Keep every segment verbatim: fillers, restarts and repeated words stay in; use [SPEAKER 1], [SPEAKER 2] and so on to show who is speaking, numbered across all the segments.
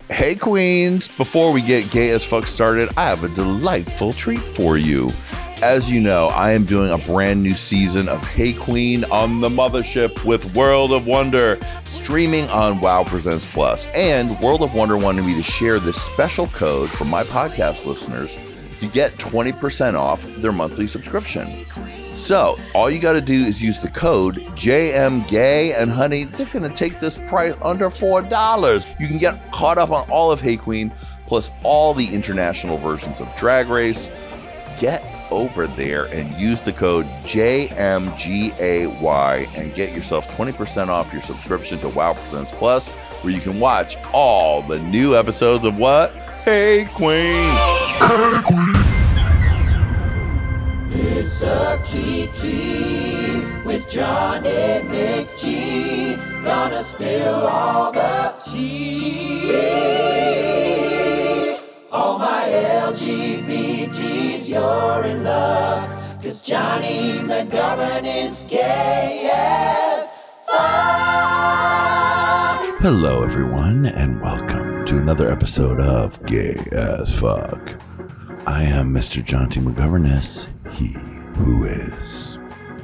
[SPEAKER 1] Hey Queens, before we get gay as fuck started, I have a delightful treat for you. As you know, I am doing a brand new season of Hey Queen on the Mothership with World of Wonder, streaming on WoW Presents Plus. And World of Wonder wanted me to share this special code for my podcast listeners to get twenty percent off their monthly subscription. So all you got to do is use the code J M Gay, and honey, they're going to take this price under four dollars. You can get caught up on all of Hey Queen, plus all the international versions of Drag Race. Get over there and use the code J M G A Y and get yourself twenty percent off your subscription to WoW Presents Plus, where you can watch all the new episodes of what? Hey Queen. Hey Queen.
[SPEAKER 2] It's a Kiki with Johnny McG. Gonna spill all the tea. All my L G B Ts, you're in luck. Cause Johnny McGovern is gay as fuck.
[SPEAKER 1] Hello everyone, and welcome to another episode of Gay as Fuck. I am Mister John T. McGoverness, he who is.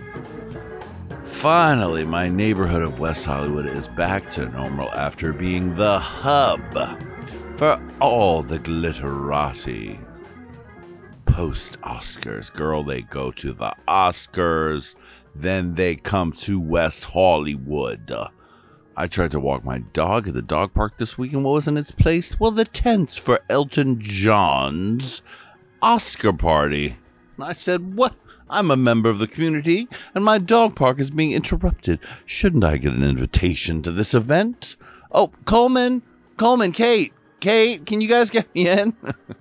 [SPEAKER 1] Finally, my neighborhood of West Hollywood is back to normal after being the hub for all the glitterati. Post-Oscars, girl, they go to the Oscars, then they come to West Hollywood. I tried to walk my dog at the dog park this week, and what was in its place? Well, the tents for Elton John's Oscar party. I said, what? I'm a member of the community, and my dog park is being interrupted. Shouldn't I get an invitation to this event? Oh, Coleman, Coleman, Kate, Kate, can you guys get me in?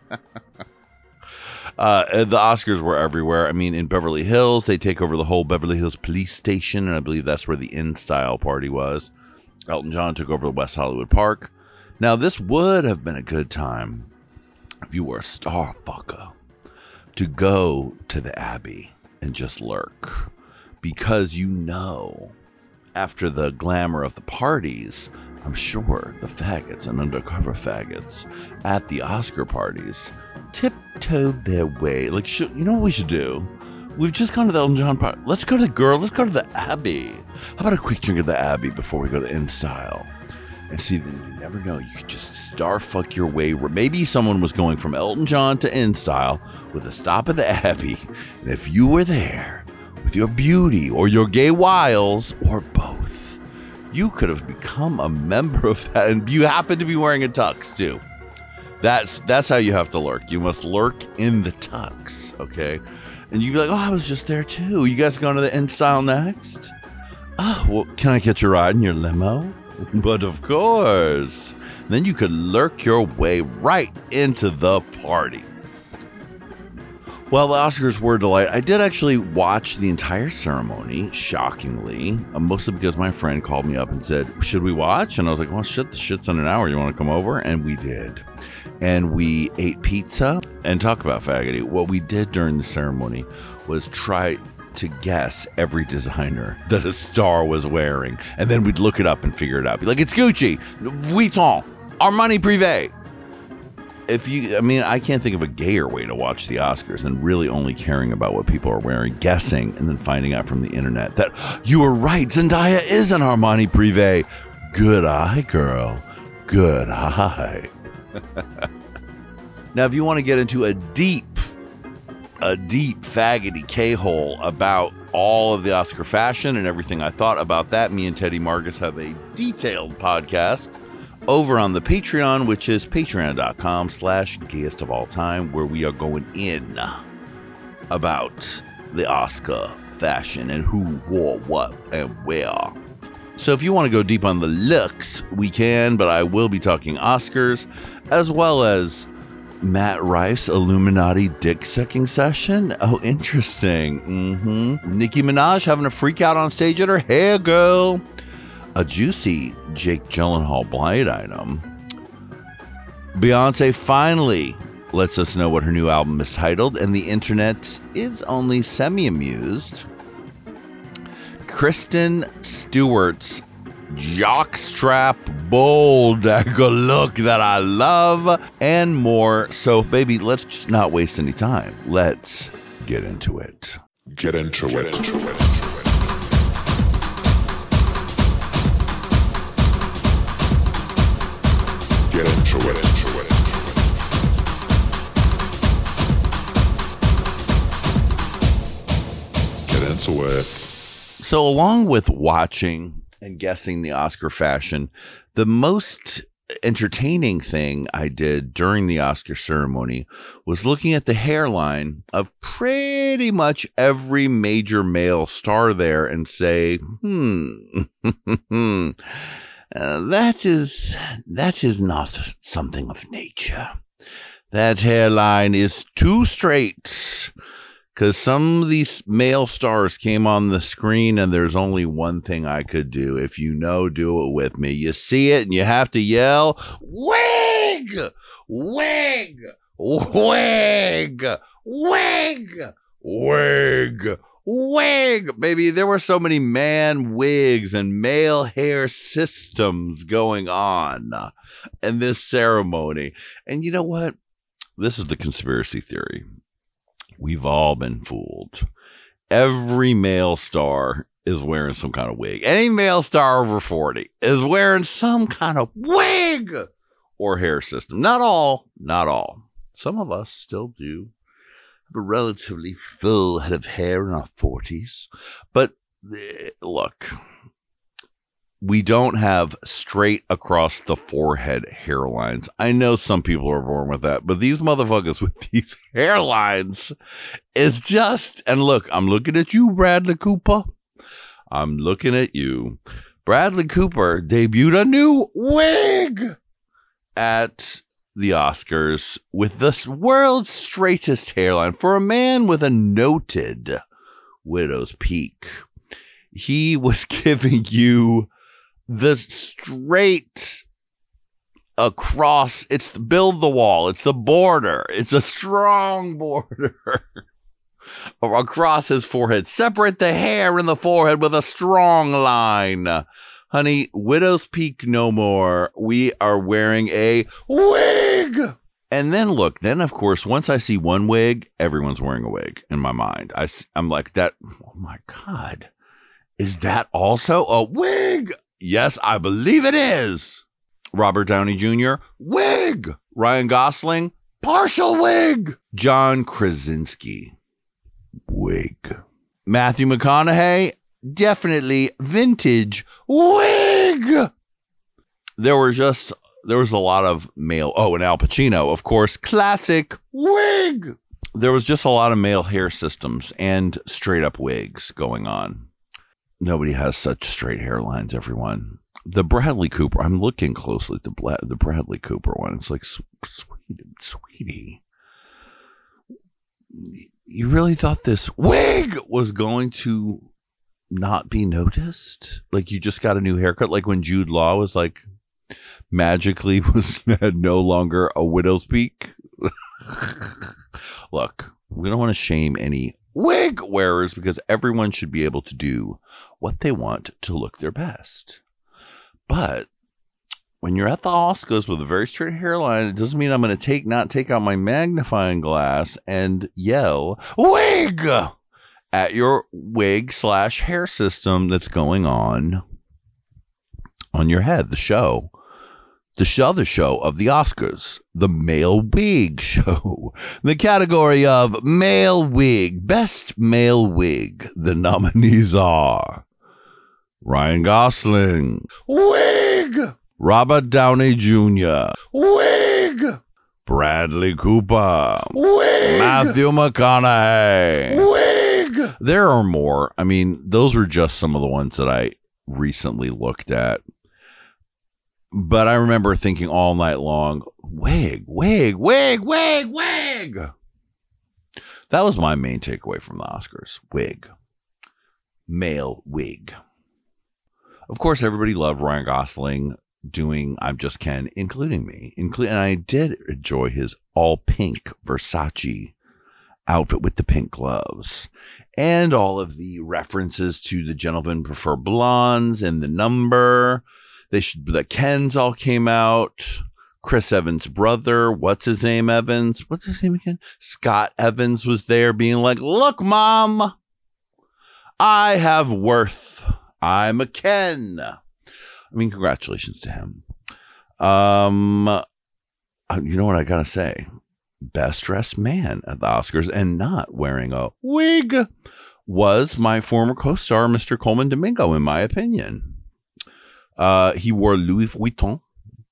[SPEAKER 1] uh, the Oscars were everywhere. I mean, in Beverly Hills, they take over the whole Beverly Hills police station, and I believe that's where the in-style party was. Elton John took over the West Hollywood Park. Now, this would have been a good time if you were a star fucker to go to the Abbey and just lurk, because you know, after the glamour of the parties, I'm sure the faggots and undercover faggots at the Oscar parties tiptoe their way. Like, should, you know what we should do? We've just gone to the Elton John party. Let's go to the girl. Let's go to the Abbey. How about a quick drink at the Abbey before we go to In Style? And see, then you never know. You could just star fuck your way. Maybe someone was going from Elton John to In Style with a stop at the Abbey. And if you were there with your beauty or your gay wiles or both, you could have become a member of that. And you happen to be wearing a tux too. That's that's how you have to lurk. You must lurk in the tux, okay? And you'd be like, oh, I was just there too. You guys going to the In Style next? Oh, well, can I catch a ride in your limo? But of course. Then you could lurk your way right into the party. Well, the Oscars were a delight. I did actually watch the entire ceremony, shockingly, uh, mostly because my friend called me up and said, should we watch? And I was like, well, shit, the shit's in an hour. You want to come over? And we did. And we ate pizza and talk about faggoty. What we did during the ceremony was try to guess every designer that a star was wearing, and then we'd look it up and figure it out. Be like, it's Gucci, Vuitton, Armani Privé. If you, I mean, I can't think of a gayer way to watch the Oscars than really only caring about what people are wearing, guessing, and then finding out from the internet that you were right, Zendaya is an Armani Privé. Good eye, girl. Good eye. Now, if you want to get into a deep a deep faggoty K-hole about all of the Oscar fashion and everything I thought about that, me and Teddy Marcus have a detailed podcast over on the Patreon, which is patreon.com slash gayest of all time, where we are going in about the Oscar fashion and who wore what and where. So if you want to go deep on the looks, we can, but I will be talking Oscars, as well as Matt Rife Illuminati dick sucking session. Oh, interesting. Mm-hmm. Nicki Minaj having a freak out on stage at her hair, girl. A juicy Jake Gyllenhaal blind item. Beyonce finally lets us know what her new album is titled, and the internet is only semi-amused. Kristen Stewart's jockstrap bulldagger look that I love, and more. So, baby, let's just not waste any time. Let's get into it.
[SPEAKER 3] Get into it. Get into it. Get into it. Get into it.
[SPEAKER 1] So, along with watching and guessing the Oscar fashion, the most entertaining thing I did during the Oscar ceremony was looking at the hairline of pretty much every major male star there and say, hmm, uh, that is that is not something of nature. That hairline is too straight. Because some of these male stars came on the screen and there's only one thing I could do. If you know, do it with me. You see it and you have to yell, wig, wig, wig, wig, wig, wig. Baby, there were so many man wigs and male hair systems going on in this ceremony. And you know what? This is the conspiracy theory. We've all been fooled. Every male star is wearing some kind of wig. Any male star over forty is wearing some kind of wig or hair system. Not all, not all. Some of us still do have a relatively full head of hair in our forties. But uh, look, we don't have straight across the forehead hairlines. I know some people are born with that, but these motherfuckers with these hairlines is just, and look, I'm looking at you, Bradley Cooper. I'm looking at you. Bradley Cooper debuted a new wig at the Oscars with the world's straightest hairline for a man with a noted widow's peak. He was giving you the straight across, it's the build the wall, it's the border, it's a strong border across his forehead. Separate the hair in the forehead with a strong line. Honey, widow's peak no more. We are wearing a wig. And then look, then of course, once I see one wig, everyone's wearing a wig in my mind. I, I'm like that. Oh my God. Is that also a wig? Yes, I believe it is. Robert Downey Junior, wig. Ryan Gosling, partial wig. John Krasinski, wig. Matthew McConaughey, definitely vintage wig. There were just, there was a lot of male. Oh, and Al Pacino, of course, classic wig. There was just a lot of male hair systems and straight up wigs going on. Nobody has such straight hairlines, everyone. The Bradley Cooper, I'm looking closely at the, Bla- the Bradley Cooper one. It's like, sweet, sweetie, you really thought this wig was going to not be noticed? Like you just got a new haircut? Like when Jude Law was like, magically was no longer a widow's peak? Look, we don't want to shame any wig wearers because everyone should be able to do what they want to look their best. But when you're at the Oscars with a very straight hairline, it doesn't mean I'm going to take not take out my magnifying glass and yell wig at your wig slash hair system that's going on on your head. The show. The other show of the Oscars, the male wig show. The category of male wig, best male wig. The nominees are Ryan Gosling, wig. Robert Downey Junior, wig. Bradley Cooper, wig. Matthew McConaughey, wig. There are more. I mean, those were just some of the ones that I recently looked at. But I remember thinking all night long, wig, wig, wig, wig, wig. That was my main takeaway from the Oscars. Wig. Male wig. Of course, everybody loved Ryan Gosling doing I'm Just Ken, including me. Inclu- and I did enjoy his all pink Versace outfit with the pink gloves. And all of the references to the gentlemen prefer blondes and the number. They should, the Kens all came out. Chris Evans' brother, what's his name, Evans? What's his name again? Scott Evans was there being like, look, Mom, I have worth. I'm a Ken. I mean, congratulations to him. Um, you know what I gotta say? Best dressed man at the Oscars and not wearing a wig was my former co-star, Mister Coleman Domingo, in my opinion. Uh, he wore Louis Vuitton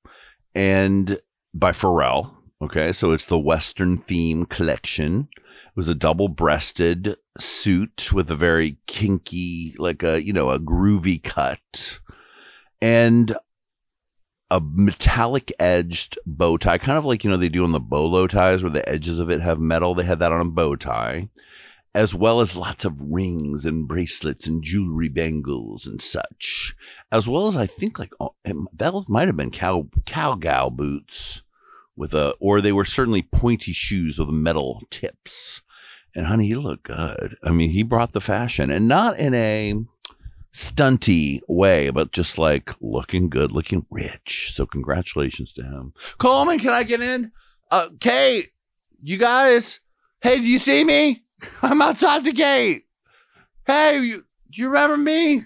[SPEAKER 1] and by Pharrell. Okay, so it's the Western theme collection. It was a double-breasted suit with a very kinky, like a, you know, a groovy cut. And a metallic edged bow tie, kind of like, you know, they do on the bolo ties where the edges of it have metal. They had that on a bow tie, as well as lots of rings and bracelets and jewelry bangles and such, as well as I think like oh, that might have been cow cowgal boots with a, or they were certainly pointy shoes with metal tips. And honey, you look good. I mean, he brought the fashion, and not in a stunty way, but just like looking good, looking rich. So congratulations to him. Coleman, can I get in? Uh, Kate, you guys, hey, do you see me? I'm outside the gate. Hey, you, do you remember me?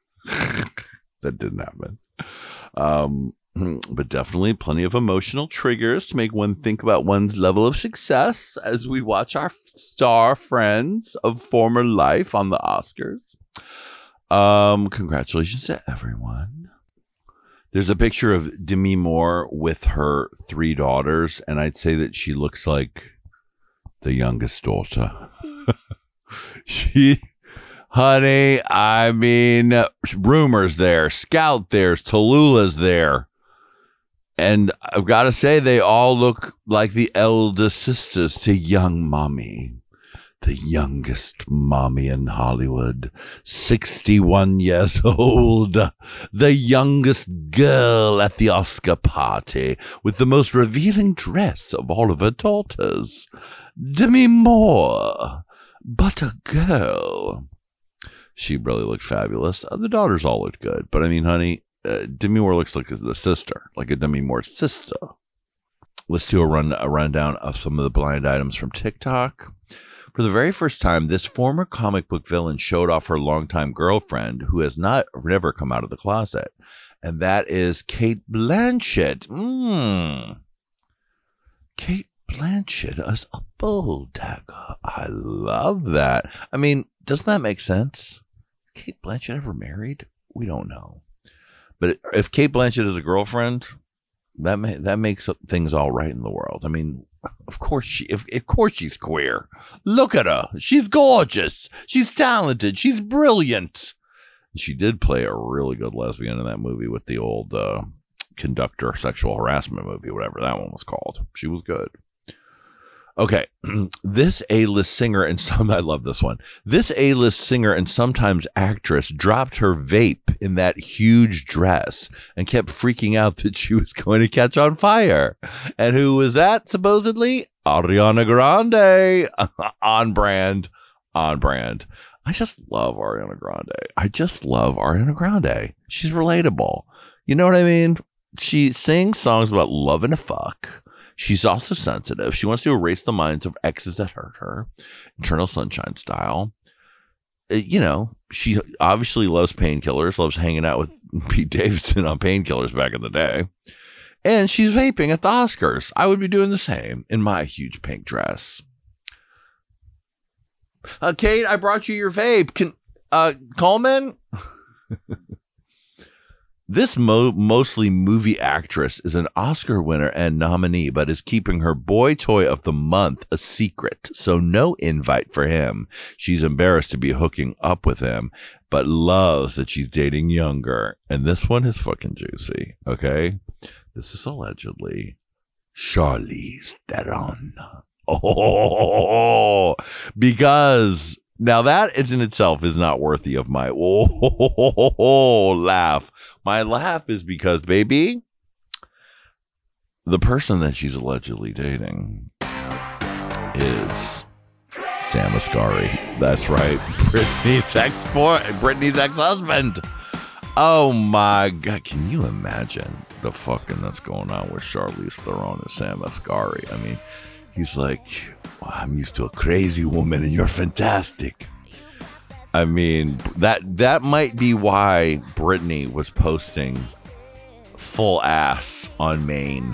[SPEAKER 1] That didn't happen. Um, but definitely plenty of emotional triggers to make one think about one's level of success as we watch our star friends of former life on the Oscars. Um, congratulations to everyone. There's a picture of Demi Moore with her three daughters, and I'd say that she looks like the youngest daughter. She, honey, I mean, Rumor's there, Scout there's, Tallulah's there. And I've got to say, they all look like the elder sisters to young mommy. The youngest mommy in Hollywood, sixty-one years old, the youngest girl at the Oscar party with the most revealing dress of all of her daughters. Demi Moore, but a girl. She really looked fabulous. Uh, the daughters all looked good, but I mean, honey, uh, Demi Moore looks like the sister, like a Demi Moore sister. Let's do a run a rundown of some of the blind items from TikTok. For the very first time, this former comic book villain showed off her longtime girlfriend, who has not never come out of the closet, and that is Cate Blanchett. Mm. Cate Blanchett as a bull dagger. I love that. I mean, doesn't that make sense? Cate Blanchett ever married? We don't know. But if Cate Blanchett is a girlfriend, that may, that makes things all right in the world. I mean, of course she, if, of course she's queer. Look at her. She's gorgeous. She's talented. She's brilliant. She did play a really good lesbian in that movie with the old uh, conductor sexual harassment movie, whatever that one was called. She was good. Okay, this A-list singer and some, I love this one. This A-list singer and sometimes actress dropped her vape in that huge dress and kept freaking out that she was going to catch on fire. And who was that, supposedly? Ariana Grande. On brand. On brand. I just love Ariana Grande. I just love Ariana Grande. She's relatable. You know what I mean? She sings songs about love and a fuck. She's also sensitive. She wants to erase the minds of exes that hurt her. Eternal Sunshine style. Uh, you know, she obviously loves painkillers, loves hanging out with Pete Davidson on painkillers back in the day. And she's vaping at the Oscars. I would be doing the same in my huge pink dress. Uh, Kate, I brought you your vape. Can uh, Coleman? This mo- mostly movie actress is an Oscar winner and nominee, but is keeping her boy toy of the month a secret, so no invite for him. She's embarrassed to be hooking up with him, but loves that she's dating younger. And this one is fucking juicy, okay? This is allegedly Charlize Theron. Oh, because now that in itself is not worthy of my oh laugh. My laugh is because, baby, the person that she's allegedly dating is Sam Asghari. That's right. Britney's ex-boy, Britney's ex-husband. Oh my God. Can you imagine the fucking that's going on with Charlize Theron and Sam Asghari? I mean, he's like, well, I'm used to a crazy woman and you're fantastic. I mean, that that might be why Britney was posting full ass on Maine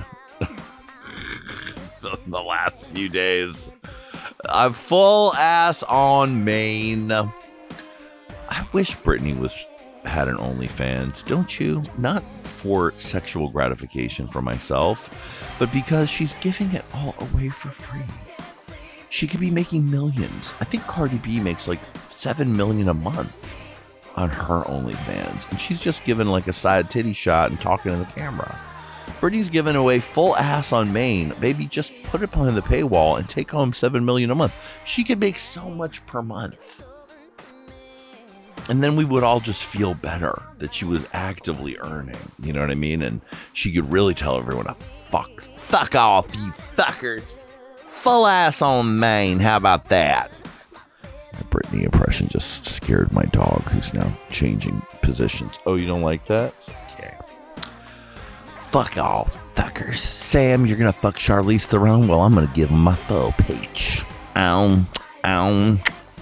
[SPEAKER 1] the last few days. I'm full ass on Maine. I wish Britney was had an OnlyFans, don't you? Not for sexual gratification for myself, but because she's giving it all away for free. She could be making millions. I think Cardi B makes like seven million a month on her OnlyFans, and she's just giving like a side titty shot and talking to the camera. Britney's giving away full ass on Maine. Baby, just put it behind the paywall and take home seven million a month. She could make so much per month. And then we would all just feel better that she was actively earning. You know what I mean? And she could really tell everyone to fuck, fuck off, you fuckers. Full ass on Maine. How about that? The Britney impression just scared my dog, who's now changing positions. Oh, you don't like that? Okay. Fuck off, fuckers. Sam, you're gonna fuck Charlize Theron? Well, I'm gonna give him my full peach. Ow. Ow.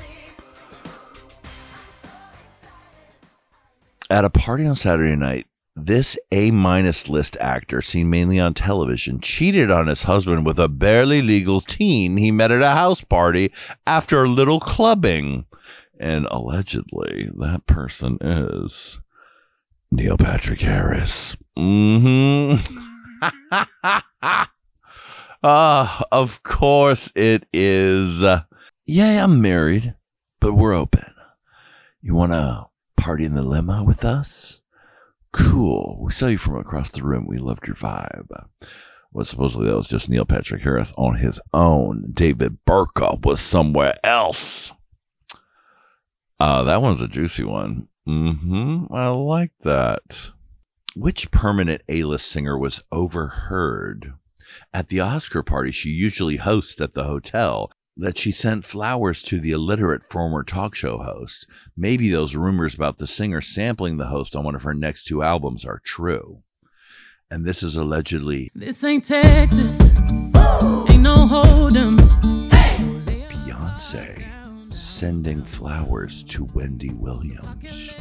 [SPEAKER 1] At a party on Saturday night, this A-minus list actor, seen mainly on television, cheated on his husband with a barely legal teen he met at a house party after a little clubbing. And allegedly, that person is Neil Patrick Harris. Mm-hmm. Ah, uh, of course it is. Uh, yeah, I'm married, but we're open. You want to party in the limo with us? Cool. We saw you from across the room. We loved your vibe. Well, supposedly that was just Neil Patrick Harris on his own. David Burka was somewhere else. Uh, that one's a juicy one. Mm-hmm. I like that. Which permanent A-list singer was overheard at the Oscar party she usually hosts at the hotel that she sent flowers to the illiterate former talk show host? Maybe those rumors about the singer sampling the host on one of her next two albums are true. And this is allegedly...
[SPEAKER 4] This ain't Texas. Woo! Ain't no hold'em. Hey!
[SPEAKER 1] Beyonce sending flowers to Wendy Williams.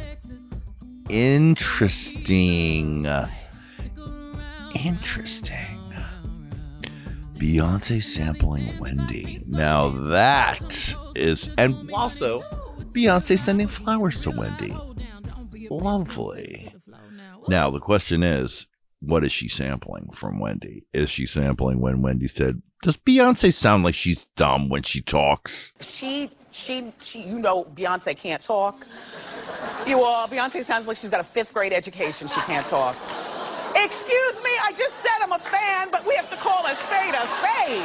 [SPEAKER 1] Interesting. Interesting. Beyonce sampling Wendy. Now that is, and also Beyonce sending flowers to Wendy. Lovely. Now the question is, what is she sampling from Wendy? Is she sampling when Wendy said, does Beyonce sound like she's dumb when she talks?
[SPEAKER 5] She, she, she, you know, Beyonce can't talk. You all, Beyonce sounds like she's got a fifth grade education. She can't talk. Excuse me, I just said I'm a fan, but we have to call a spade a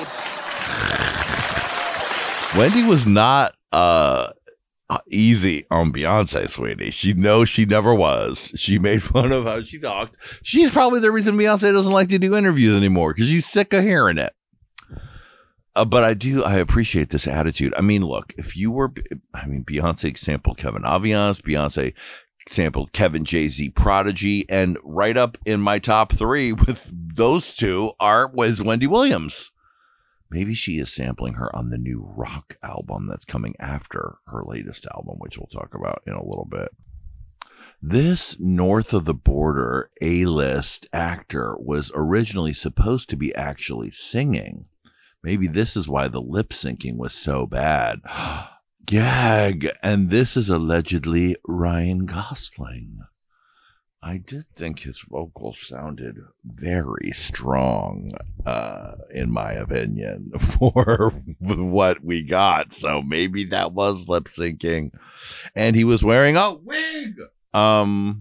[SPEAKER 5] spade.
[SPEAKER 1] Wendy was not uh, easy on Beyonce, sweetie. She knows she never was. She made fun of how she talked. She's probably the reason Beyonce doesn't like to do interviews anymore, because she's sick of hearing it. Uh, but I do, I appreciate this attitude. I mean, look, if you were, I mean, Beyonce sampled Kevin Aviance, Beyonce sampled Kevin Jay-Z Prodigy, and right up in my top three with those two are was Wendy Williams. Maybe she is sampling her on the new rock album that's coming after her latest album, which we'll talk about in a little bit. This north of the border A-list actor was originally supposed to be actually singing. Maybe this is why the lip syncing was so bad. Gag. And this is allegedly Ryan Gosling. I did think his vocals sounded very strong, uh, in my opinion, for what we got. So maybe that was lip syncing. And he was wearing a wig. Um,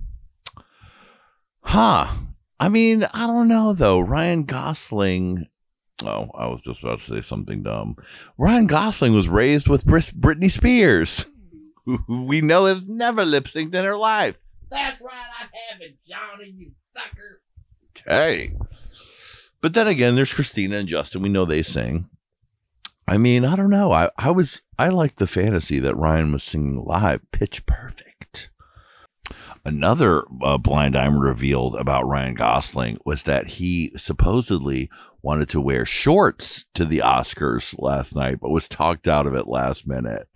[SPEAKER 1] huh. I mean, I don't know, though. Ryan Gosling... Oh, I was just about to say something dumb. Ryan Gosling was raised with Brit- Britney Spears, who we know has never lip synced in her life. That's right, I haven't, Johnny, you sucker. Okay. But then again, there's Christina and Justin. We know they sing. I mean, I don't know. I, I was I liked the fantasy that Ryan was singing live, pitch perfect. Another uh, blind item revealed about Ryan Gosling was that he supposedly wanted to wear shorts to the Oscars last night, but was talked out of it last minute.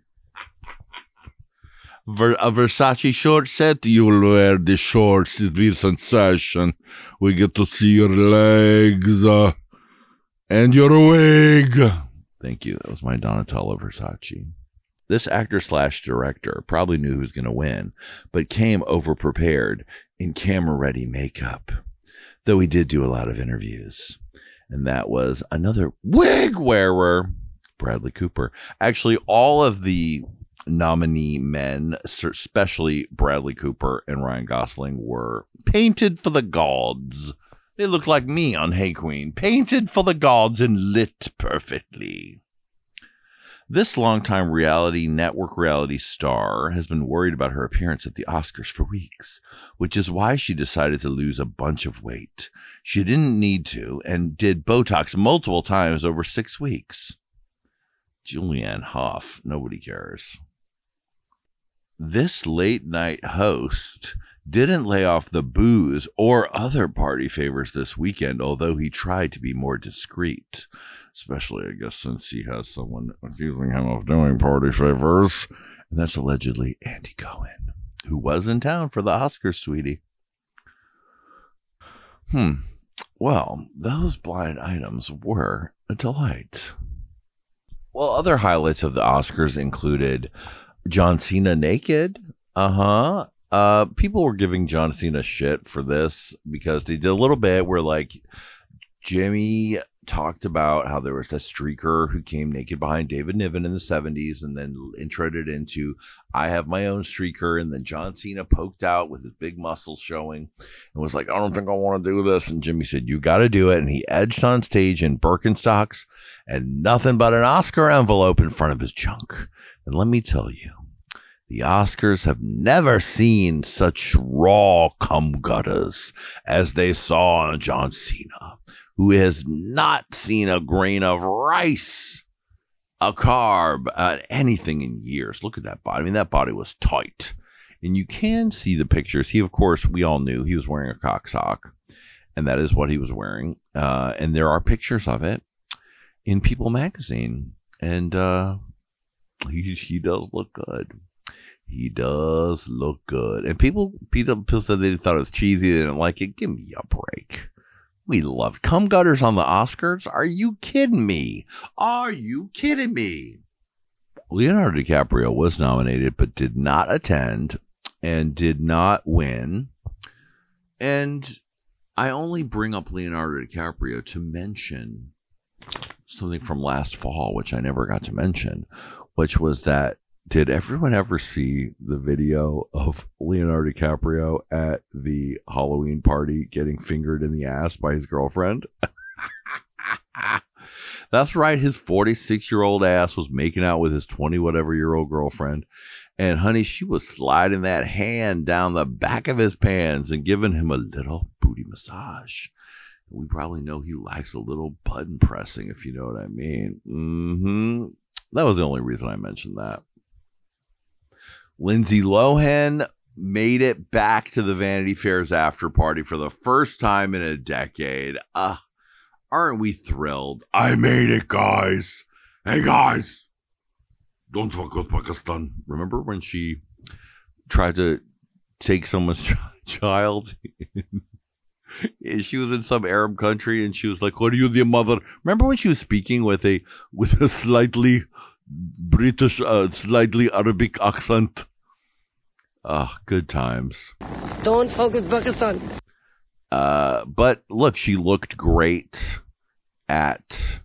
[SPEAKER 1] Ver- a Versace short said, "You'll wear the shorts. It'll be a sensation. We get to see your legs uh, and your wig." Thank you. That was my Donatella Versace. This actor slash director probably knew who was going to win, but came over-prepared in camera-ready makeup, though he did do a lot of interviews. And that was another wig wearer, Bradley Cooper. Actually, all of the nominee men, especially Bradley Cooper and Ryan Gosling, were painted for the gods. They look like me on Hey Queen, painted for the gods and lit perfectly. This longtime reality network reality star has been worried about her appearance at the Oscars for weeks, which is why she decided to lose a bunch of weight. She didn't need to and did Botox multiple times over six weeks. Julianne Hough, nobody cares. This late night host didn't lay off the booze or other party favors this weekend, although he tried to be more discreet. Especially, I guess, since he has someone accusing him of doing party favors. And that's allegedly Andy Cohen, who was in town for the Oscars, sweetie. Hmm. Well, those blind items were a delight. Well, other highlights of the Oscars included John Cena naked. Uh-huh. Uh, people were giving John Cena shit for this because they did a little bit where, like, Jimmy talked about how there was this streaker who came naked behind David Niven in the seventies and then introed it into I have my own streaker, and then John Cena poked out with his big muscles showing and was like, I don't think I want to do this, and Jimmy said, you got to do it, and he edged on stage in Birkenstocks and nothing but an Oscar envelope in front of his junk. And let me tell you, the Oscars have never seen such raw cum gutters as they saw on John Cena, who has not seen a grain of rice, a carb, uh, anything in years. Look at that body. I mean, that body was tight. And you can see the pictures. He, of course, we all knew he was wearing a cock sock, and that is what he was wearing. Uh, and there are pictures of it in People magazine. And uh, he, he does look good. He does look good. And people, people, people said they thought it was cheesy. They didn't like it. Give me a break. We love cum gutters on the Oscars. Are you kidding me? Are you kidding me? Leonardo DiCaprio was nominated but did not attend and did not win. And I only bring up Leonardo DiCaprio to mention something from last fall, which I never got to mention, which was that, did everyone ever see the video of Leonardo DiCaprio at the Halloween party getting fingered in the ass by his girlfriend? That's right. His forty-six-year-old ass was making out with his twenty-whatever-year-old girlfriend. And, honey, she was sliding that hand down the back of his pants and giving him a little booty massage. We probably know he likes a little button pressing, if you know what I mean. Mm-hmm. That was the only reason I mentioned that. Lindsay Lohan made it back to the Vanity Fair's after party for the first time in a decade. Uh, aren't we thrilled? I made it, guys. Hey, guys. Don't fuck with Pakistan. Remember when she tried to take someone's ch- child? She was in some Arab country and she was like, what are you, the mother? Remember when she was speaking with a with a slightly British, uh, slightly Arabic accent? Ah, oh, good times.
[SPEAKER 6] Don't fuck with Pakistan.
[SPEAKER 1] Uh, but look, she looked great at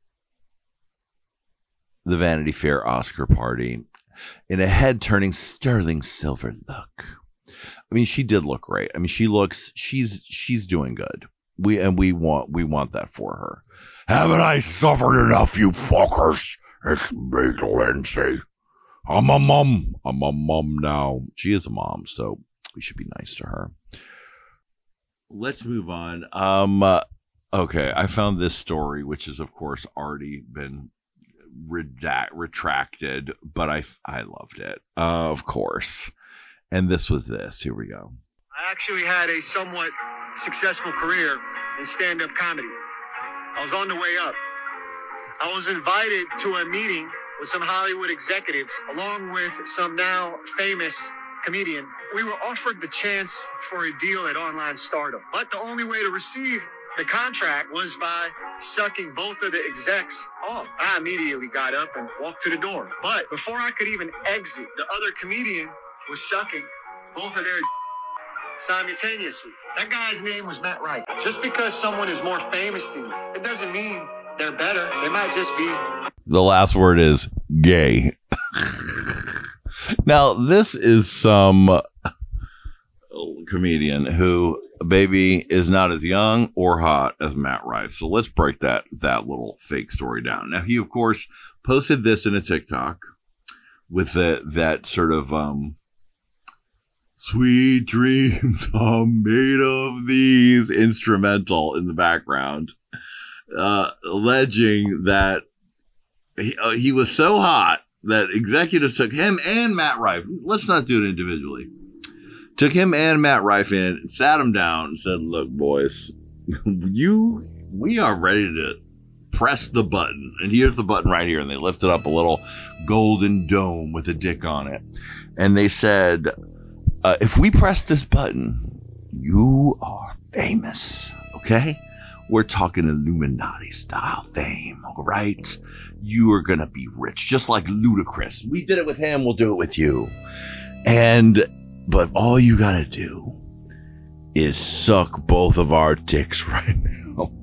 [SPEAKER 1] the Vanity Fair Oscar party in a head-turning sterling silver look. I mean, she did look great. I mean, she looks, she's she's doing good. We and we want we want that for her. Haven't I suffered enough, you fuckers? It's me, Lindsay. I'm a mom. I'm a mom now. She is a mom, so we should be nice to her. Let's move on. Um, uh, okay, I found this story, which has, of course, already been redact, retracted, but I, I loved it, uh, of course. And this was this. Here we go.
[SPEAKER 7] I actually had a somewhat successful career in stand-up comedy. I was on the way up. I was invited to a meeting with some Hollywood executives, along with some now famous comedian. We were offered the chance for a deal at Online Stardom, but the only way to receive the contract was by sucking both of the execs off. I immediately got up and walked to the door. But before I could even exit, the other comedian was sucking both of their simultaneously. That guy's name was Matt Rife. Just because someone is more famous than you, it doesn't mean they're better. They might just be.
[SPEAKER 1] The last word is gay. Now, this is some comedian who, baby, is not as young or hot as Matt Rife. So let's break that that little fake story down. Now, he, of course, posted this in a TikTok with the, that sort of um, sweet dreams are made of these instrumental in the background, uh, alleging that he, uh, he was so hot that executives took him and Matt Rife. Let's not do it individually. Took him and Matt Rife in and sat him down and said, look, boys, you, we are ready to press the button. And here's the button right here. And they lifted up a little golden dome with a dick on it. And they said, uh, if we press this button, you are famous. Okay? We're talking Illuminati style fame. All right? You are going to be rich, just like Ludacris. We did it with him. We'll do it with you. And, but all you got to do is suck both of our dicks right now.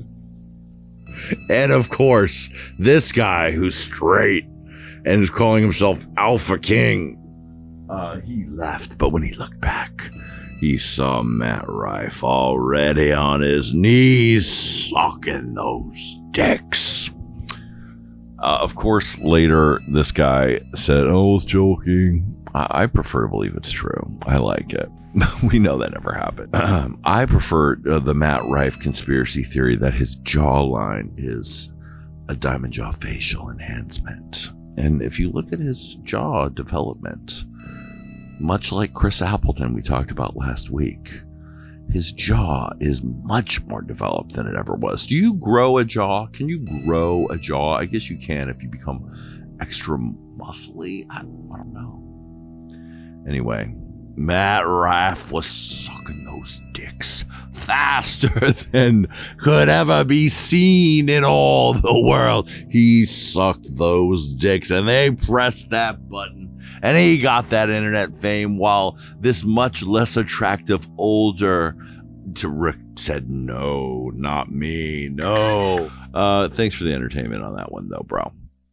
[SPEAKER 1] And of course, this guy who's straight and is calling himself Alpha King, uh, he left. But when he looked back, he saw Matt Rife already on his knees sucking those dicks. Uh, of course, later, this guy said, oh, I was joking. I, I prefer to believe it's true. I like it. We know that never happened. Um, I prefer uh, the Matt Rife conspiracy theory that his jawline is a diamond jaw facial enhancement. And if you look at his jaw development, much like Chris Appleton we talked about last week, his jaw is much more developed than it ever was. Do you grow a jaw? Can you grow a jaw? I guess you can if you become extra muscly. I, I don't know. Anyway, Matt Rife was sucking those dicks faster than could ever be seen in all the world. He sucked those dicks and they pressed that button. And he got that internet fame while this much less attractive older to Rick said, no, not me. No. Uh, thanks for the entertainment on that one, though, bro.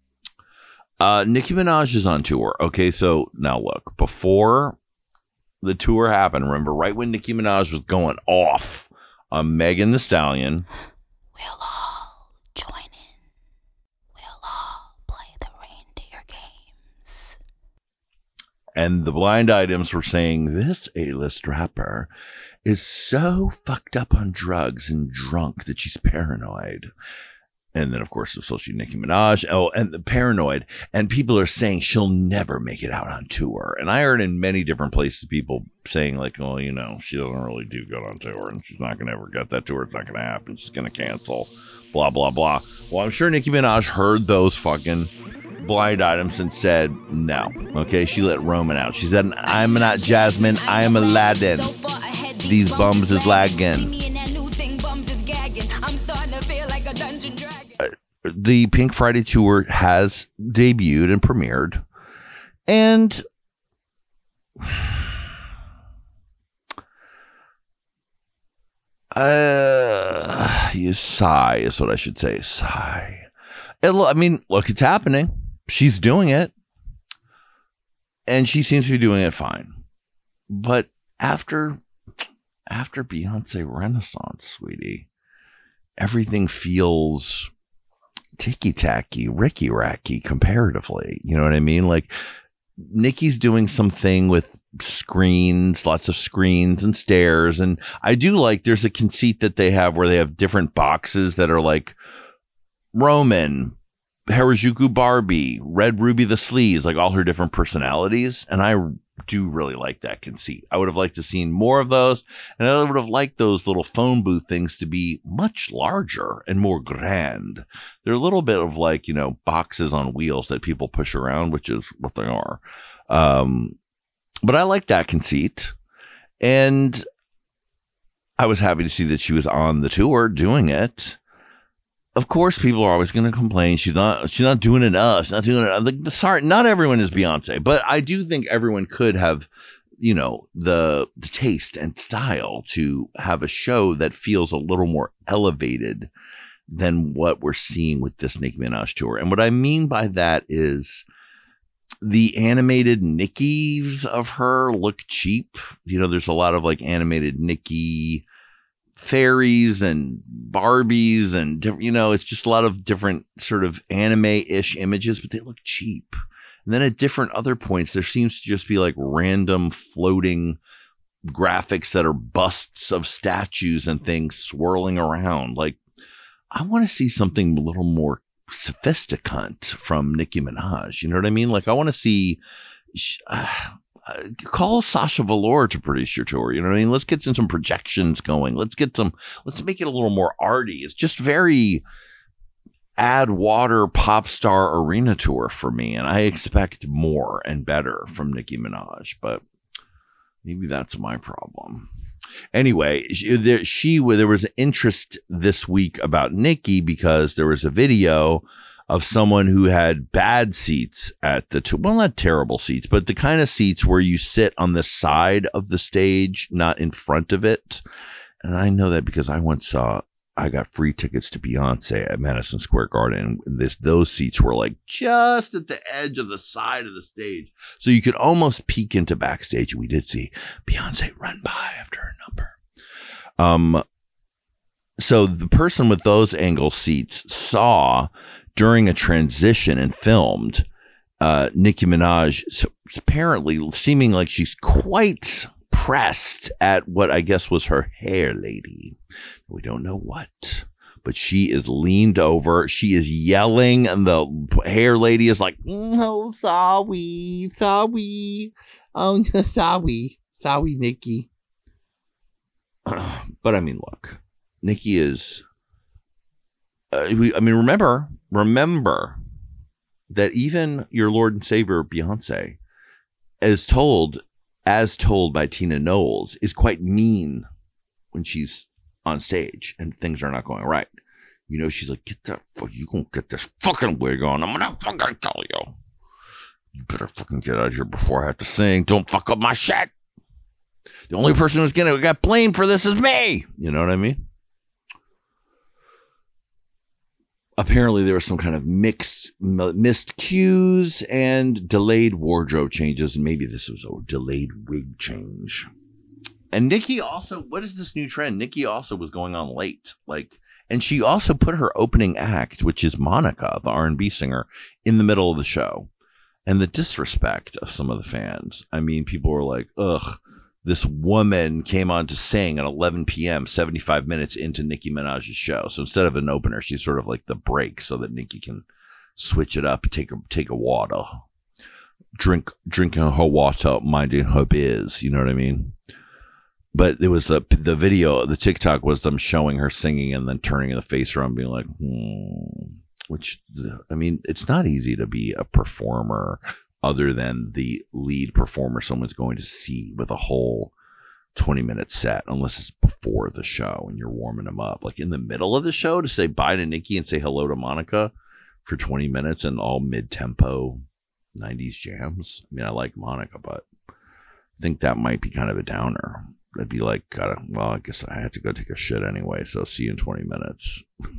[SPEAKER 1] Uh, Nicki Minaj is on tour. Okay, so now look, before the tour happened, remember, right when Nicki Minaj was going off on Megan Thee Stallion.
[SPEAKER 8] We'll all join in. We'll all play the reindeer games.
[SPEAKER 1] And the blind items were saying this A-list rapper is so fucked up on drugs and drunk that she's paranoid. And then, of course, associated Nicki Minaj. Oh, and the paranoid. And people are saying she'll never make it out on tour. And I heard in many different places people saying, like, oh, you know, she doesn't really do good on tour. And she's not going to ever get that tour. It's not going to happen. She's going to cancel. Blah, blah, blah. Well, I'm sure Nicki Minaj heard those fucking blind items and said no. Okay, she let Roman out. She said, I'm not Jasmine. I am Aladdin. These bums is lagging. Uh, the Pink Friday tour has debuted and premiered, and uh, you sigh is what I should say. Sigh. It, I mean, look, it's happening. She's doing it, and she seems to be doing it fine. But after after Beyonce Renaissance, sweetie, everything feels ticky-tacky, ricky-racky comparatively. You know what I mean? Like, Nicki's doing something with screens, lots of screens and stairs. And I do like, there's a conceit that they have where they have different boxes that are like Roman, Harajuku Barbie, Red Ruby the Sleaze, like all her different personalities. And I do really like that conceit. I would have liked to seen more of those. And I would have liked those little phone booth things to be much larger and more grand. They're a little bit of like, you know, boxes on wheels that people push around, which is what they are. Um, but I like that conceit. And I was happy to see that she was on the tour doing it. Of course, people are always going to complain. She's not. She's not doing enough. She's not doing it. Like, sorry, not everyone is Beyonce, but I do think everyone could have, you know, the, the taste and style to have a show that feels a little more elevated than what we're seeing with this Nicki Minaj tour. And what I mean by that is the animated Nickies of her look cheap. You know, there's a lot of like animated Nicki fairies and Barbies and different, you know, it's just a lot of different sort of anime-ish images, but they look cheap. And then at different other points, there seems to just be like random floating graphics that are busts of statues and things swirling around. Like, I want to see something a little more sophisticant from Nicki Minaj. You know what I mean? Like, I want to see uh, uh, call Sasha Velour to produce your tour. You know what I mean? Let's get some, some projections going. Let's get some, let's make it a little more arty. It's just very add water pop star arena tour for me. And I expect more and better from Nicki Minaj, but maybe that's my problem. Anyway, she, there, she there was interest this week about Nicki because there was a video of someone who had bad seats at the t- well, not terrible seats, but the kind of seats where you sit on the side of the stage, not in front of it. And I know that because I once saw I got free tickets to Beyonce at Madison Square Garden. And this those seats were like just at the edge of the side of the stage, so you could almost peek into backstage. We did see Beyonce run by after her number. Um, so the person with those angle seats saw during a transition and filmed uh, Nicki Minaj, so apparently seeming like she's quite pressed at what I guess was her hair lady. We don't know what, but she is leaned over. She is yelling, and the hair lady is like, "Oh, sorry, sorry, oh, sorry, sorry, Nicki." But I mean, look, Nicki is. Uh, we, I mean, remember, remember that even your Lord and Savior Beyonce, as told, as told by Tina Knowles, is quite mean when she's on stage and things are not going right. You know, she's like, "Get that, you gonna get this fucking wig on. I'm gonna fucking tell you. You better fucking get out of here before I have to sing. Don't fuck up my shit. The only person who's gonna get blamed for this is me." You know what I mean? Apparently there was some kind of mixed, missed cues and delayed wardrobe changes. And maybe this was a delayed wig change. And Nicki also, what is this new trend? Nicki also was going on late. Like, and she also put her opening act, which is Monica, the R and B singer, in the middle of the show. And the disrespect of some of the fans. I mean, people were like, ugh, this woman came on to sing at eleven p.m., seventy-five minutes into Nicki Minaj's show. So instead of an opener, she's sort of like the break so that Nicki can switch it up, take a, take a water, drink, drinking her water, minding her biz. You know what I mean? But it was the the video, the TikTok was them showing her singing and then turning the face around being like, hmm. Which, I mean, it's not easy to be a performer other than the lead performer someone's going to see with a whole twenty minute set, unless it's before the show and you're warming them up. Like in the middle of the show to say bye to Nicki and say hello to Monica for twenty minutes and all mid-tempo nineties jams. I mean, I like Monica, but I think that might be kind of a downer. I'd be like, gotta, well, I guess I have to go take a shit anyway, so see you in twenty minutes.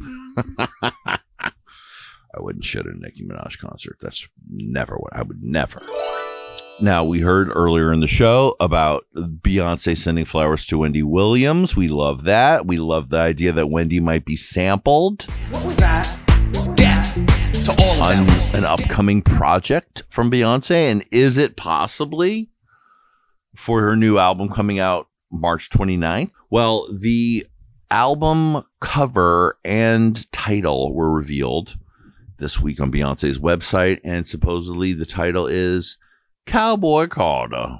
[SPEAKER 1] I wouldn't shit at a Nicki Minaj concert. That's never what I would never. Now, we heard earlier in the show about Beyonce sending flowers to Wendy Williams. We love that. We love the idea that Wendy might be sampled.
[SPEAKER 5] What was that? Death to all of
[SPEAKER 1] on
[SPEAKER 5] them.
[SPEAKER 1] An upcoming project from Beyonce. And is it possibly for her new album coming out March twenty-ninth? Well, the album cover and title were revealed this week on Beyonce's website, and supposedly the title is Cowboy Carter.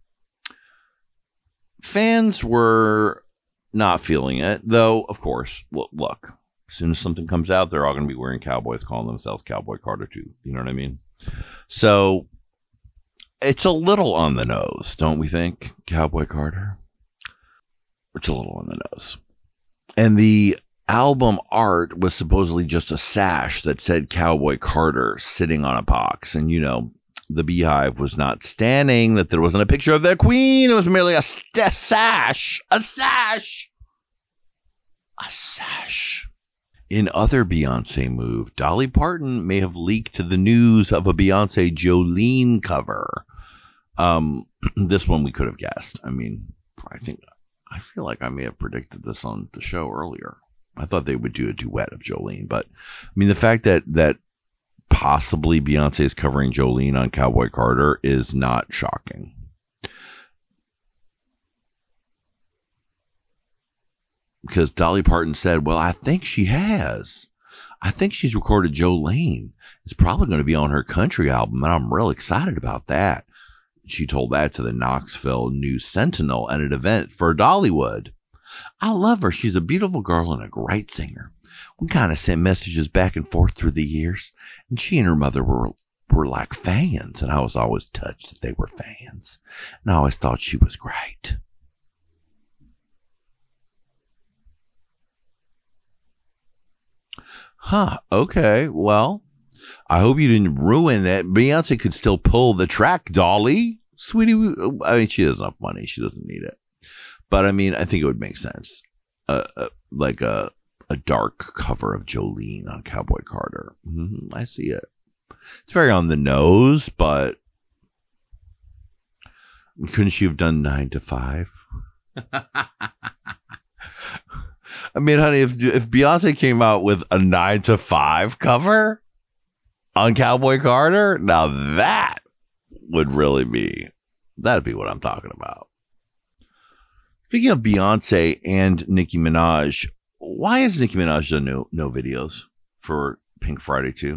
[SPEAKER 1] Fans were not feeling it, though, of course, look, look, as soon as something comes out, they're all going to be wearing cowboys, calling themselves Cowboy Carter too. You know what I mean? So it's a little on the nose, don't we think, Cowboy Carter? It's a little on the nose. And the album art was supposedly just a sash that said Cowboy Carter sitting on a box. And, you know, the Beehive was not standing that there wasn't a picture of their queen. It was merely a st- sash. A sash. A sash. In other Beyonce move, Dolly Parton may have leaked the news of a Beyonce Jolene cover. Um, this one we could have guessed. I mean, I think, I feel like I may have predicted this on the show earlier. I thought they would do a duet of Jolene, but I mean, the fact that, that possibly Beyonce is covering Jolene on Cowboy Carter is not shocking. Because Dolly Parton said, well, I think she has. I think she's recorded Jolene. It's probably going to be on her country album, and I'm real excited about that. She told that to the Knoxville News Sentinel at an event for Dollywood. I love her. She's a beautiful girl and a great singer. We kind of sent messages back and forth through the years, and she and her mother were were like fans, and I was always touched that they were fans, and I always thought she was great. Huh, okay, well, I hope you didn't ruin it. Beyonce could still pull the track, Dolly. Sweetie, I mean, she doesn't have money. She doesn't need it. But, I mean, I think it would make sense. Uh, uh, like a, a dark cover of Jolene on Cowboy Carter. Mm-hmm, I see it. It's very on the nose, but couldn't she have done nine to five? I mean, honey, if if Beyonce came out with a nine to five cover on Cowboy Carter, now that would really be, that'd be what I'm talking about. Speaking of Beyonce and Nicki Minaj, why has Nicki Minaj done no, no videos for Pink Friday two?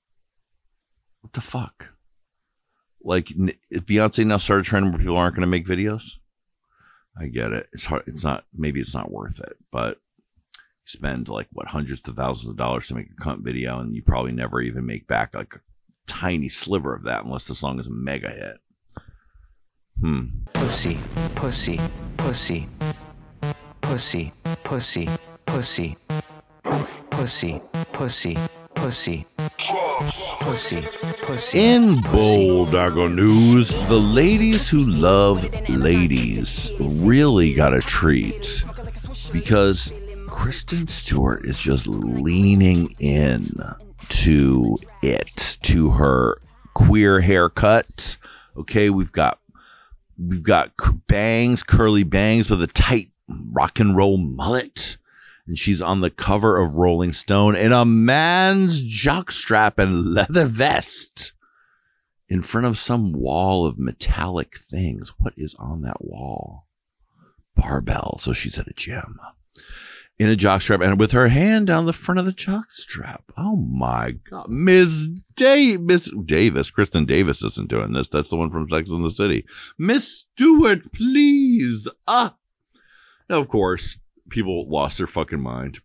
[SPEAKER 1] What the fuck? Like, if Beyonce now started trending where people aren't going to make videos? I get it. It's hard. It's not, maybe it's not worth it, but you spend like what, hundreds of thousands of dollars to make a cunt video, and you probably never even make back like a tiny sliver of that unless the song is a mega hit. Hmm.
[SPEAKER 9] Pussy, pussy, pussy, pussy, pussy, pussy, pussy, pussy, pussy, pussy, pussy.
[SPEAKER 1] In Bulldago news, the ladies who love ladies really got a treat because Kristen Stewart is just leaning in to it, to her queer haircut. Okay, we've got we've got bangs, curly bangs with a tight rock and roll mullet. And she's on the cover of Rolling Stone in a man's jockstrap and leather vest in front of some wall of metallic things. What is on that wall? Barbell. So she's at a gym. In a jockstrap and with her hand down the front of the jockstrap. Oh my God. Miss Da- Miss Davis. Kristen Davis isn't doing this. That's the one from Sex and the City. Miss Stewart, please. Ah. Now, of course, people lost their fucking mind.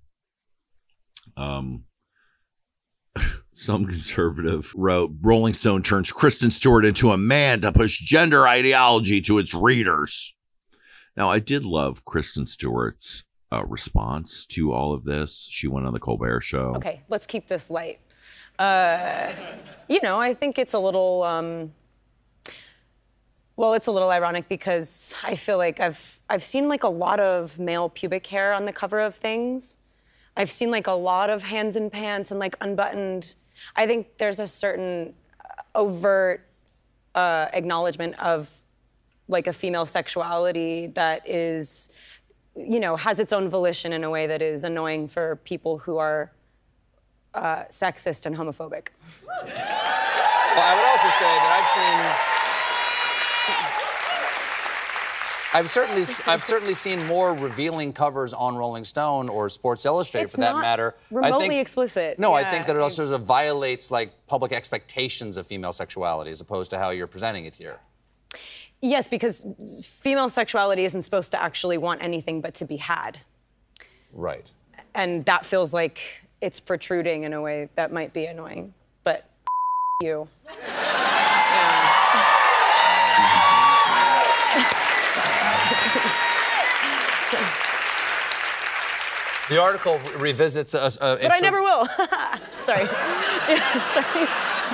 [SPEAKER 1] Um, some conservative wrote, Rolling Stone turns Kristen Stewart into a man to push gender ideology to its readers. Now, I did love Kristen Stewart's uh, response to all of this. She went on the Colbert Show.
[SPEAKER 10] Okay, let's keep this light. Uh, you know, I think it's a little... Um, Well, it's a little ironic because I feel like I've I've seen like a lot of male pubic hair on the cover of things. I've seen like a lot of hands in pants and like unbuttoned. I think there's a certain overt uh, acknowledgement of like a female sexuality that is, you know, has its own volition in a way that is annoying for people who are uh, sexist and homophobic.
[SPEAKER 11] Well, I would also say that I've seen... I've certainly I've certainly seen more revealing covers on Rolling Stone or Sports Illustrated,
[SPEAKER 10] It's
[SPEAKER 11] for that
[SPEAKER 10] not
[SPEAKER 11] matter.
[SPEAKER 10] remotely
[SPEAKER 11] I think,
[SPEAKER 10] explicit.
[SPEAKER 11] No, I
[SPEAKER 10] Yeah,
[SPEAKER 11] think that it
[SPEAKER 10] I-
[SPEAKER 11] also sort of violates like public expectations of female sexuality as opposed to how you're presenting it here.
[SPEAKER 10] Yes, because female sexuality isn't supposed to actually want anything but to be had.
[SPEAKER 11] Right.
[SPEAKER 10] And that feels like it's protruding in a way that might be annoying. But you.
[SPEAKER 11] The article revisits us. Uh,
[SPEAKER 10] But I never will. Sorry. Yeah, sorry.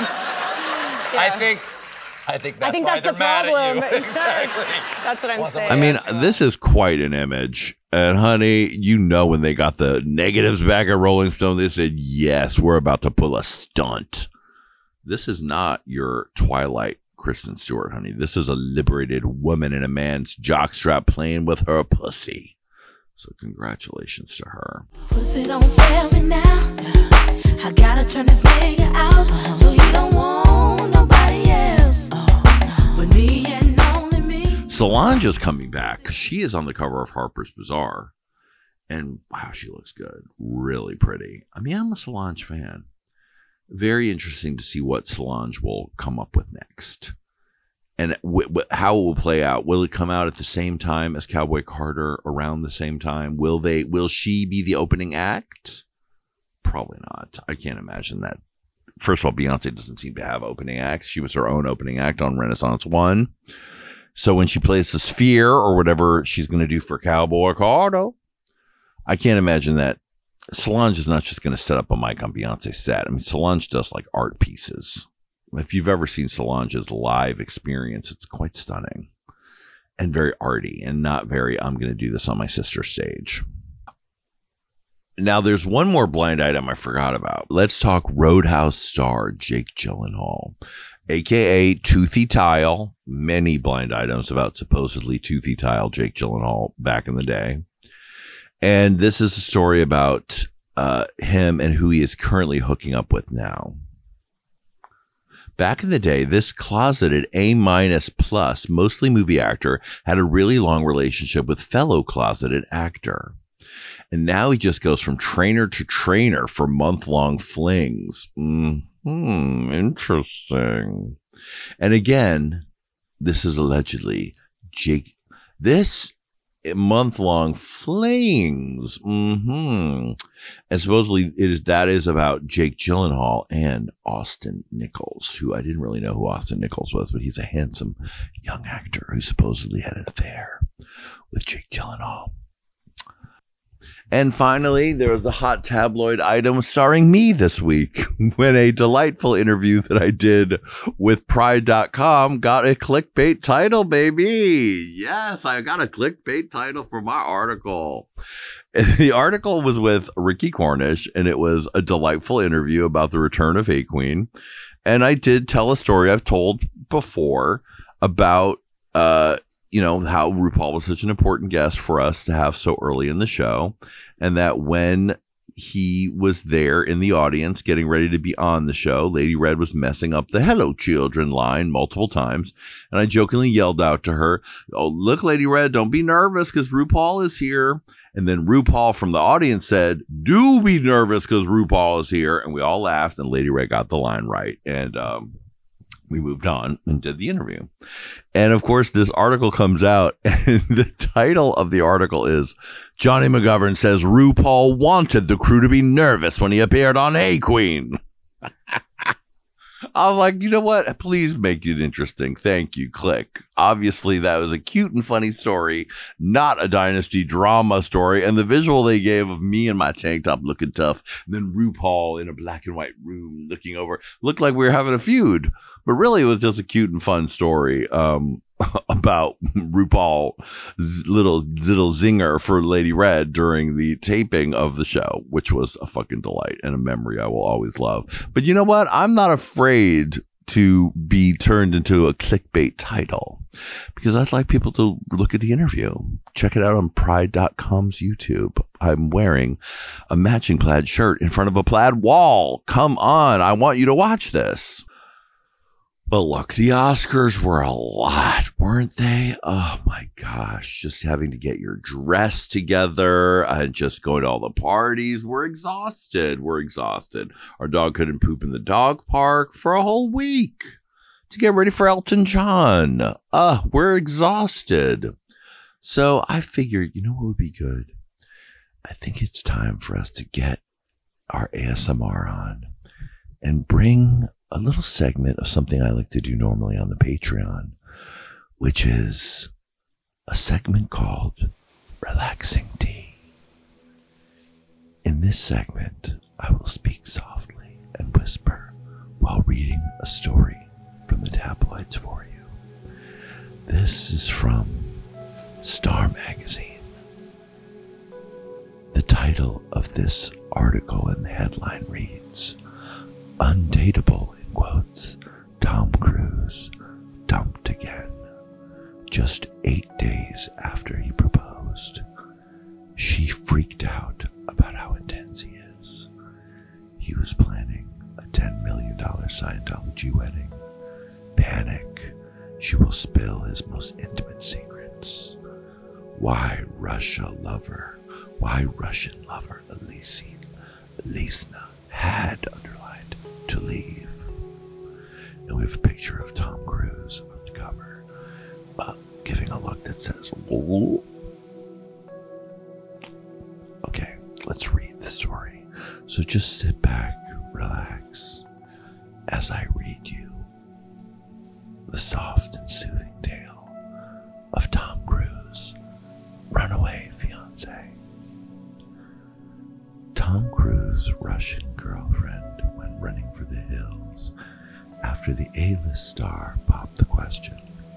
[SPEAKER 11] I think. I think that's
[SPEAKER 10] I think
[SPEAKER 11] why
[SPEAKER 10] that's
[SPEAKER 11] they're
[SPEAKER 10] the
[SPEAKER 11] mad
[SPEAKER 10] problem.
[SPEAKER 11] at you. Exactly.
[SPEAKER 10] That's what I'm
[SPEAKER 11] Well,
[SPEAKER 10] saying.
[SPEAKER 1] I mean, this is quite an image. And honey, you know when they got the negatives back at Rolling Stone, they said, yes, we're about to pull a stunt. This is not your Twilight Kristen Stewart, honey. This is a liberated woman in a man's jockstrap playing with her pussy. So congratulations to her.
[SPEAKER 8] Pussy don't fail me now. I gotta turn this nigga out, so you don't want nobody else but me and only me.
[SPEAKER 1] Solange is coming back. She is on the cover of Harper's Bazaar. And wow, she looks good. Really pretty. I mean, I'm a Solange fan. Very interesting to see what Solange will come up with next. And w- w- how it will play out. Will it come out at the same time as Cowboy Carter, around the same time? Will they? Will she be the opening act? Probably not. I can't imagine that. First of all, Beyonce doesn't seem to have opening acts. She was her own opening act on Renaissance One. So when she plays the Sphere or whatever she's going to do for Cowboy Carter, I can't imagine that. Solange is not just going to set up a mic on Beyonce's set. I mean, Solange does like art pieces. If you've ever seen Solange's live experience, it's quite stunning and very arty and not very, I'm going to do this on my sister's stage. Now, there's one more blind item I forgot about. Let's talk Roadhouse star Jake Gyllenhaal, a k a. Toothy Tile. Many blind items about supposedly Toothy Tile Jake Gyllenhaal back in the day. And this is a story about uh, him and who he is currently hooking up with now. Back in the day, this closeted A minus plus, mostly movie actor, had a really long relationship with fellow closeted actor. And now he just goes from trainer to trainer for month-long flings. Mm-hmm, interesting. And again, this is allegedly Jake. This month-long flings. Mm-hmm. And supposedly it is that is about Jake Gyllenhaal and Austin Nichols, who I didn't really know who Austin Nichols was, but he's a handsome young actor who supposedly had an affair with Jake Gyllenhaal. And finally, there was a hot tabloid item starring me this week when a delightful interview that I did with Pride dot com got a clickbait title, baby. Yes, I got a clickbait title for my article. The article was with Ricky Cornish, and it was a delightful interview about the return of Hey Queen. And I did tell a story I've told before about, uh, you know, how RuPaul was such an important guest for us to have so early in the show. And that when he was there in the audience getting ready to be on the show, Lady Red was messing up the "Hello Children" line multiple times. And I jokingly yelled out to her, "Oh, look, Lady Red, don't be nervous because RuPaul is here." And then RuPaul from the audience said, "Do be nervous because RuPaul is here." And we all laughed and Lady Red got the line right. And, um, we moved on and did the interview. And of course, this article comes out, and the title of the article is Johnny McGovern says RuPaul wanted the crew to be nervous when he appeared on Hey Queen. I was like, you know what? Please make it interesting. Thank you. Click. Obviously, that was a cute and funny story, not a Dynasty drama story. And the visual they gave of me in my tank top looking tough, and then RuPaul in a black and white room looking over, looked like we were having a feud. But really, it was just a cute and fun story um, about RuPaul's little, little zinger for Lady Red during the taping of the show, which was a fucking delight and a memory I will always love. But you know what? I'm not afraid to be turned into a clickbait title because I'd like people to look at the interview. Check it out on Pride dot com's YouTube. I'm wearing a matching plaid shirt in front of a plaid wall. Come on. I want you to watch this. But look, the Oscars were a lot, weren't they? Oh my gosh, just having to get your dress together and just going to all the parties. We're exhausted. We're exhausted. Our dog couldn't poop in the dog park for a whole week to get ready for Elton John. Uh, we're exhausted. So I figured, you know what would be good? I think it's time for us to get our A S M R on and bring a little segment of something I like to do normally on the Patreon, which is a segment called Relaxing Tea. In this segment, I will speak softly and whisper while reading a story from the tabloids for you. This is from Star Magazine. The title of this article in the headline reads, "Undateable," in quotes, "Tom Cruise dumped again. Just eight days after he proposed. She freaked out about how intense he is. He was planning a ten million dollars Scientology wedding. Panic. She will spill his most intimate secrets. Why Russia lover? Why Russian lover Elysian, Elisna had underlined to leave." And we have a picture of Tom Cruise on the cover, uh, giving a look that says, "Whoa." Okay, let's read the story. So just sit back, relax, as I read you the soft and soothing tale of Tom Cruise, runaway fiancé. Tom Cruise's Russian girlfriend went running for the hills after the A-list star popped the question.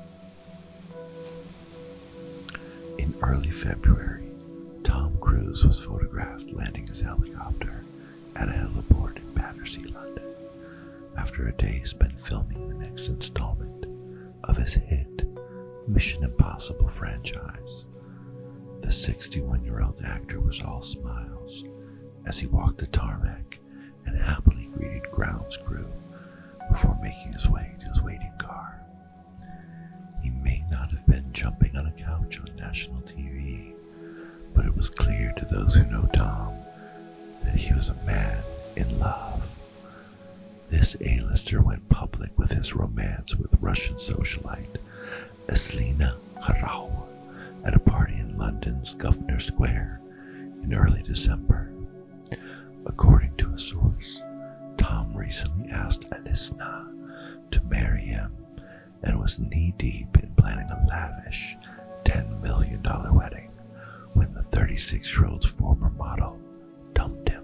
[SPEAKER 1] In early February, Tom Cruise was photographed landing his helicopter at a heliport in Battersea, London, after a day spent filming the next installment of his hit Mission Impossible franchise. The sixty-one-year-old actor was all smiles as he walked the tarmac and happily greeted grounds crew before making his way to his waiting car. He may not have been jumping on a couch on national T V, but it was clear to those who know Tom that he was a man in love. This A-lister went public with his romance with Russian socialite Eslina Kharau at a party in London's Grosvenor Square in early December. According to a source, Tom recently asked Elisna to marry him and was knee-deep in planning a lavish ten million dollars wedding when the thirty-six-year-old's former model dumped him.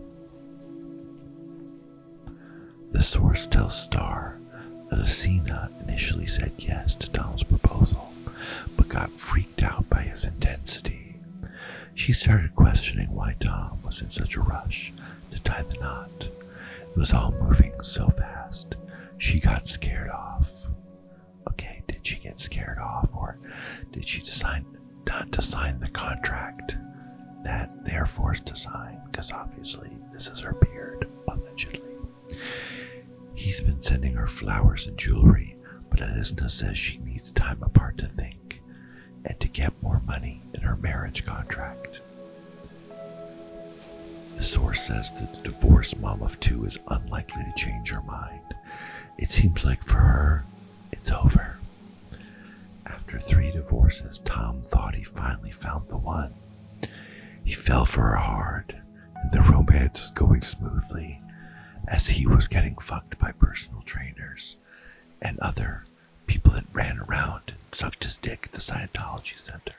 [SPEAKER 1] The source tells Star that Elisna initially said yes to Tom's proposal, but got freaked out by his intensity. She started questioning why Tom was in such a rush to tie the knot. It was all moving so fast. She got scared off. Okay, did she get scared off, or did she decide not to sign the contract that they're forced to sign? Because obviously this is her beard, allegedly. He's been sending her flowers and jewelry, but Elisna says she needs time apart to think and to get more money in her marriage contract. The source says that the divorced mom of two is unlikely to change her mind. It seems like for her, it's over. After three divorces, Tom thought he finally found the one. He fell for her hard, and the romance was going smoothly as he was getting fucked by personal trainers and other people that ran around and sucked his dick at the Scientology Center.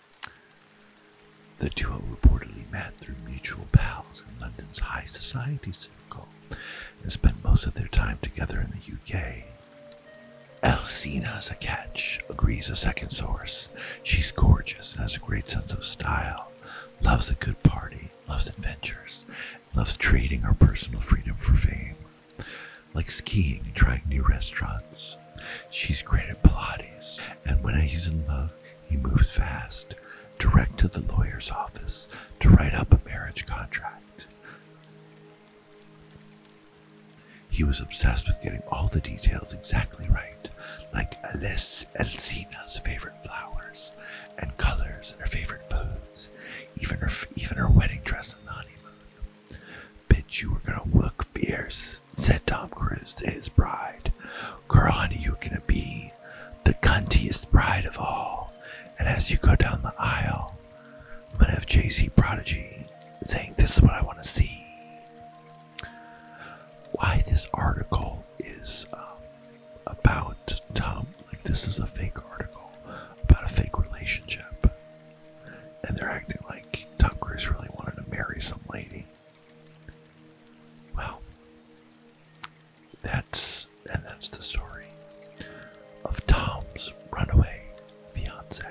[SPEAKER 1] The duo reportedly met through mutual pals in London's high society circle and spent most of their time together in the U K. Elisina's a catch, agrees a second source. She's gorgeous and has a great sense of style, loves a good party, loves adventures, and loves trading her personal freedom for fame, like skiing and trying new restaurants. She's great at Pilates, and when he's in love, he moves fast, direct to the lawyer's office to write up a marriage contract. He was obsessed with getting all the details exactly right, like Alice Elsina's favorite flowers and colors and her favorite foods, even her even her wedding dress and honeymoon. Bet you were gonna look fierce, said Tom Cruise to his bride. Girl, honey, you're gonna be the cuntiest bride of all. And as you go down the aisle, I'm gonna have Jay-Z Prodigy saying, this is what I want to see. Why this article is um, about Tom, like this is a fake article about a fake relationship. And they're acting like Tom Cruise really wanted to marry some lady. Well, that's, and that's the story of Tom's runaway fiance.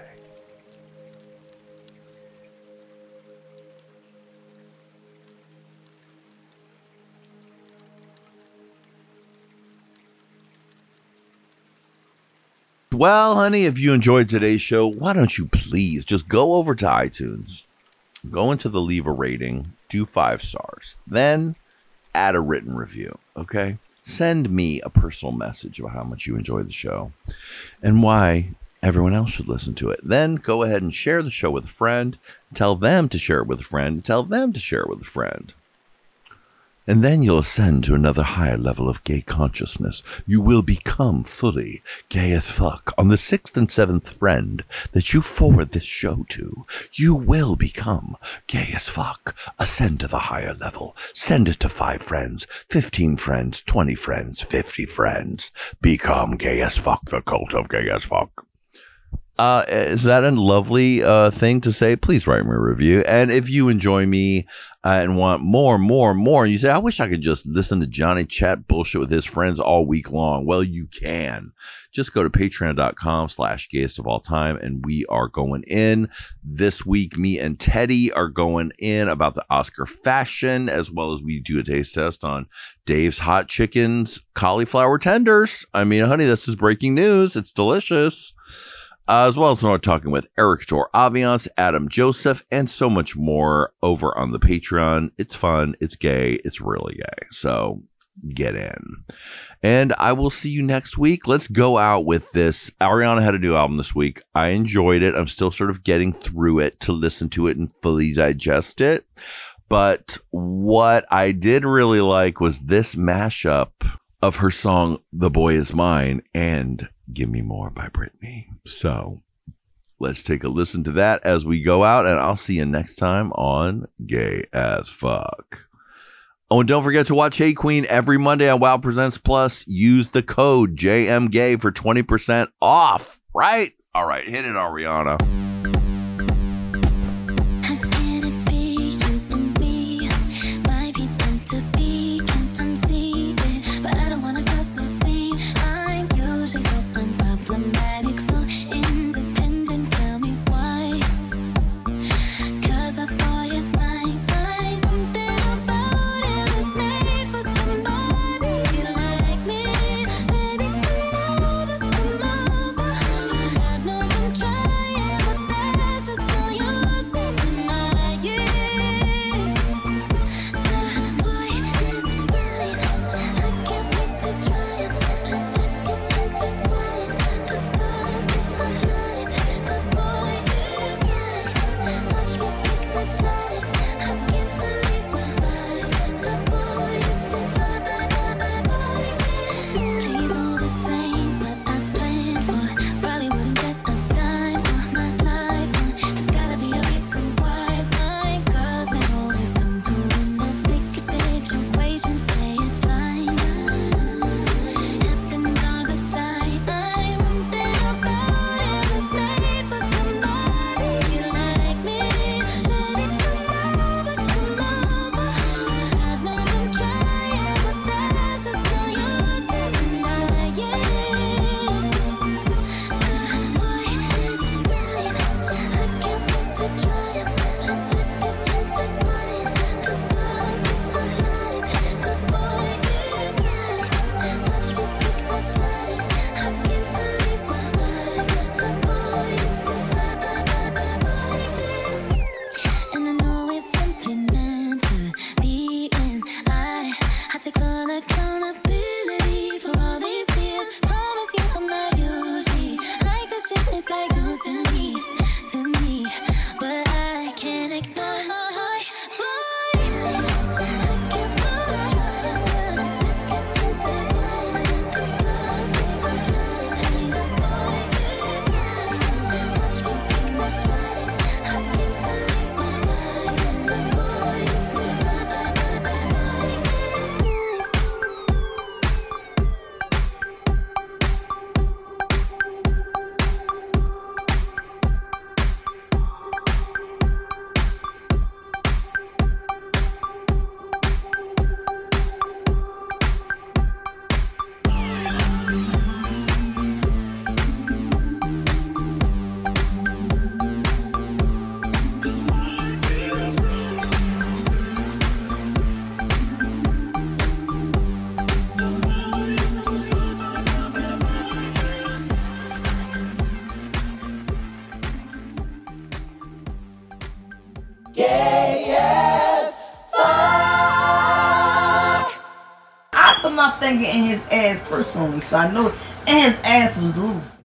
[SPEAKER 1] Well, honey, if you enjoyed today's show, why don't you please just go over to iTunes, go into the leave a rating, do five stars, then add a written review, okay? Send me a personal message about how much you enjoy the show and why everyone else should listen to it. Then go ahead and share the show with a friend, tell them to share it with a friend, tell them to share it with a friend. And then you'll ascend to another higher level of gay consciousness. You will become fully gay as fuck. On the sixth and seventh friend that you forward this show to, you will become gay as fuck. Ascend to the higher level. Send it to five friends, fifteen friends, twenty friends, fifty friends. Become gay as fuck, the cult of gay as fuck. Uh, is that a lovely uh, thing to say? Please write me a review. And if you enjoy me uh, and want more, more, more, and you say, I wish I could just listen to Johnny chat bullshit with his friends all week long. Well, you can. Just go to patreon.com slash gayest of all time. And we are going in this week. Me and Teddy are going in about the Oscar fashion, as well as we do a taste test on Dave's Hot Chicken's cauliflower tenders. I mean, honey, this is breaking news. It's delicious. Uh, as well as we're talking with Eric Dor Aviance, Adam Joseph, and so much more over on the Patreon. It's fun. It's gay. It's really gay. So get in. And I will see you next week. Let's go out with this. Ariana had a new album this week. I enjoyed it. I'm still sort of getting through it to listen to it and fully digest it. But what I did really like was this mashup of her song, The Boy Is Mine, and Give Me More by Britney. So let's take a listen to that as we go out, and I'll see you next time on Gay as Fuck. Oh, and don't forget to watch Hey Queen every Monday on Wow Presents Plus. Use the code J M Gay for twenty percent off, right? All right, hit it, Ariana.
[SPEAKER 8] Trying, but accountability for all these years. Promise you I'm not usually like this shit. It's like news to me, to me, but I can't ignore my heart.
[SPEAKER 2] Gay as fuck.
[SPEAKER 12] I put my finger in his ass personally, so I know, and his ass was loose.